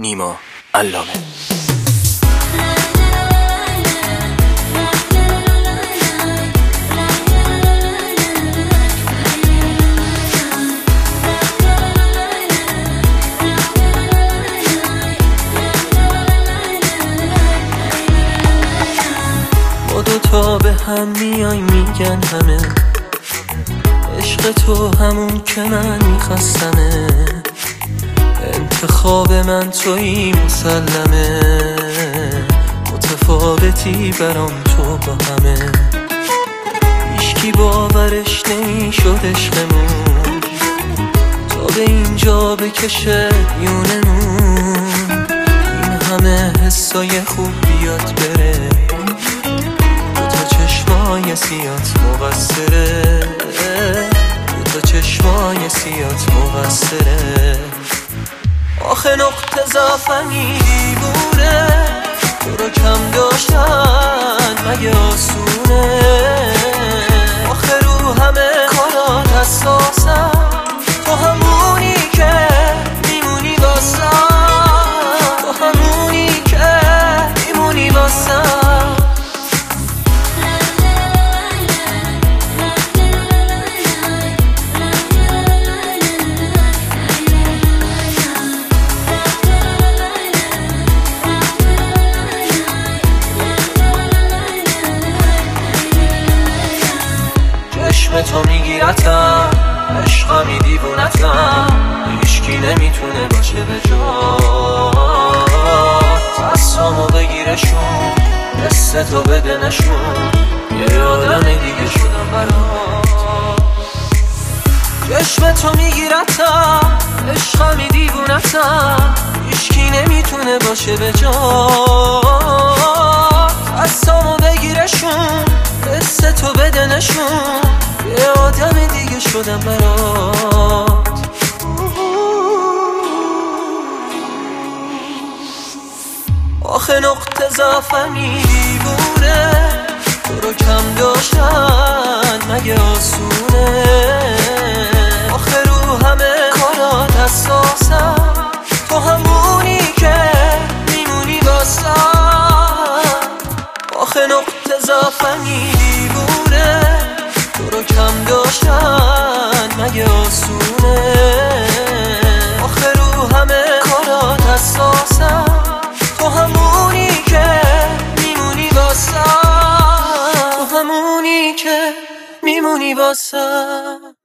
نیما علامه. ما دوتا به هم میای میگن همه، عشق تو همون که من میخواستمه، انتخاب من تویی مسلمه، متفاوتی برام تو با همه، هیچکی باورش نمیشد عشقمون تا به اینجا بکشه یونمون، این همه حسای خوب بیاد بره، دوتا چشمای سیات مقصره، دوتا چشمای سیات مقصره. آخه نقطه ضعفم دیوونه، تو رو کم داشتن مگه آسونه، آخه رو همه کارات حساسم، تو همونی که میمونی واسم، تو همونی که میمونی واسم. چشم تو میگیرتم، عشقمی دیوونتم، هیچکی نمیتونه باشه به جات، دستامو بگیرشون، دست تو بده نشون، یه آدم دیگه شدم برات. چشم تو میگیرتم، عشقمی دیوونتم، هیچکی نمیتونه باشه به جات، دستامو بگیرشون، دست تو بده نشون، یه آدم دیگه شدم برات. آخه نقطه ضعفمی دیوونه، تو رو کم داشتن مگه آسونه، آخه رو همه کارات حساسم، تو همونی که میمونی واسم. آخه نقطه ضعفمی دیوونه، تو رو کم داشتن مگه آسونه، آخه رو همه کارات حساسم، تو همونی که میمونی واسم، تو همونی که میمونی واسم.